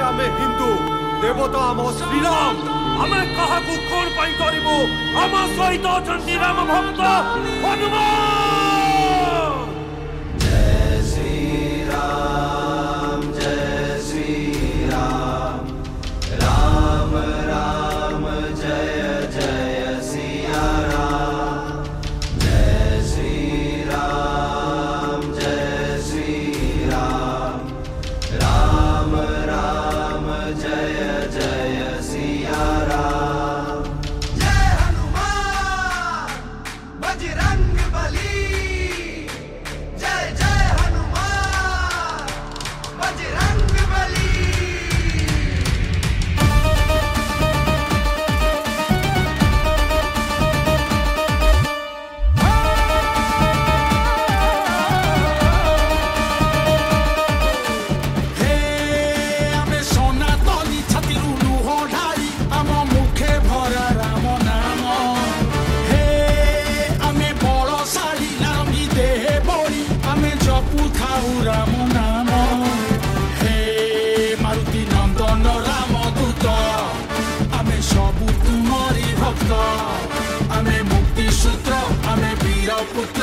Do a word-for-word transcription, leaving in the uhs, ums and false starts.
आमे हिंदू देवता आम श्रीराम आमे कहाकू कोन पई करिवो आम सहित अछंती राम भक्त हनुमान। जय श्री राम जय श्री राम राम राम जय जय सिया राम। जय श्री राम जय श्री राम राम राम जय जय सिया राम। जय हनुमान बजरंग बली जय जय हनुमान बजरंग बली। हे आमे सनातनी छातिरु लुह ढाली आम मुखे भरा राम नाम। हे आमे बलशाली नामी देहे बड़ी आमे जपु थाउ राम नाम। हे मारुति नंदन राम दूत आमे सबु तुमरी भक्त। आमे मुक्ति सूत्र आमे वीर पुत्र